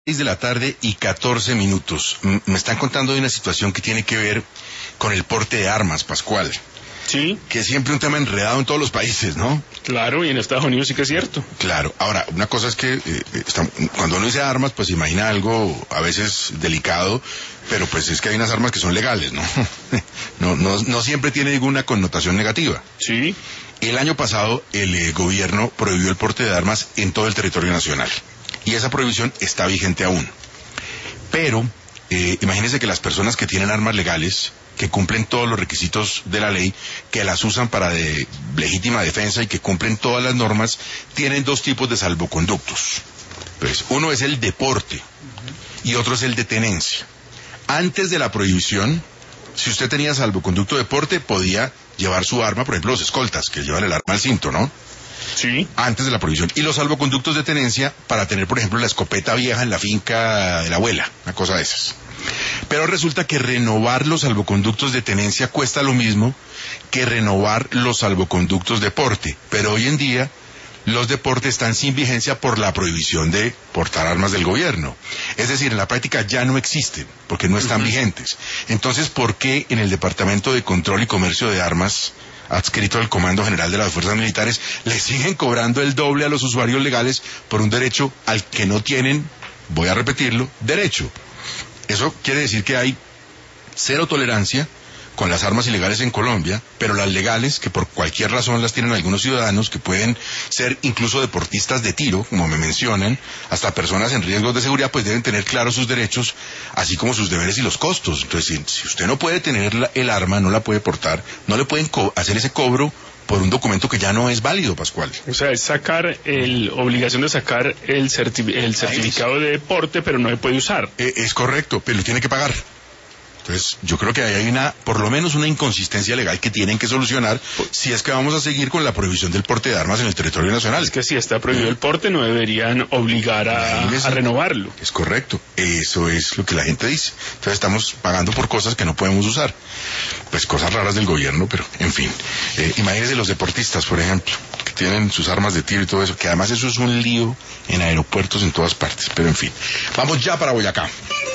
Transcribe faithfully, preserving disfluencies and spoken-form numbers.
seis de la tarde y catorce minutos. M- me están contando de una situación que tiene que ver con el porte de armas, Pascual. Sí. Que es siempre un tema enredado en todos los países, ¿no? Claro, y en Estados Unidos sí que es cierto. Claro. Ahora, una cosa es que eh, está, cuando uno dice armas, pues imagina algo a veces delicado, pero pues es que hay unas armas que son legales, ¿no? no, no, no siempre tiene ninguna connotación negativa. Sí. El año pasado el eh, gobierno prohibió el porte de armas en todo el territorio nacional. Y esa prohibición está vigente aún. Pero, eh, imagínense que las personas que tienen armas legales, que cumplen todos los requisitos de la ley, que las usan para de legítima defensa y que cumplen todas las normas, tienen dos tipos de salvoconductos. Pues, uno es el de porte y otro es el de tenencia. Antes de la prohibición, si usted tenía salvoconducto de porte, podía llevar su arma, por ejemplo, los escoltas, que llevan el arma al cinto, ¿no? Sí. Antes de la prohibición. Y los salvoconductos de tenencia para tener, por ejemplo, la escopeta vieja en la finca de la abuela, una cosa de esas. Pero resulta que renovar los salvoconductos de tenencia cuesta lo mismo que renovar los salvoconductos de porte. Pero hoy en día los de porte están sin vigencia por la prohibición de portar armas del gobierno. Es decir, en la práctica ya no existen, porque no están uh-huh. vigentes. Entonces, ¿por qué en el Departamento de Control y Comercio de Armas, adscrito al Comando General de las Fuerzas Militares, le siguen cobrando el doble a los usuarios legales por un derecho al que no tienen, voy a repetirlo, derecho? Eso quiere decir que hay cero tolerancia con las armas ilegales en Colombia, pero las legales, que por cualquier razón las tienen algunos ciudadanos, que pueden ser incluso deportistas de tiro, como me mencionan, hasta personas en riesgos de seguridad, pues deben tener claros sus derechos, así como sus deberes y los costos. Entonces, si, si usted no puede tener la, el arma, no la puede portar, no le pueden co- hacer ese cobro por un documento que ya no es válido, Pascual. O sea, es sacar, el obligación de sacar el, certi- el certificado de porte, pero no se puede usar. Eh, es correcto, pero lo tiene que pagar. Entonces, yo creo que ahí hay una, por lo menos una inconsistencia legal que tienen que solucionar si es que vamos a seguir con la prohibición del porte de armas en el territorio nacional. Es que si está prohibido el porte, no deberían obligar a, a renovarlo. Es correcto, eso es lo que la gente dice. Entonces estamos pagando por cosas que no podemos usar. Pues cosas raras del gobierno, pero en fin. Eh, imagínense los deportistas, por ejemplo, que tienen sus armas de tiro y todo eso, que además eso es un lío en aeropuertos en todas partes, pero en fin. Vamos ya para Boyacá.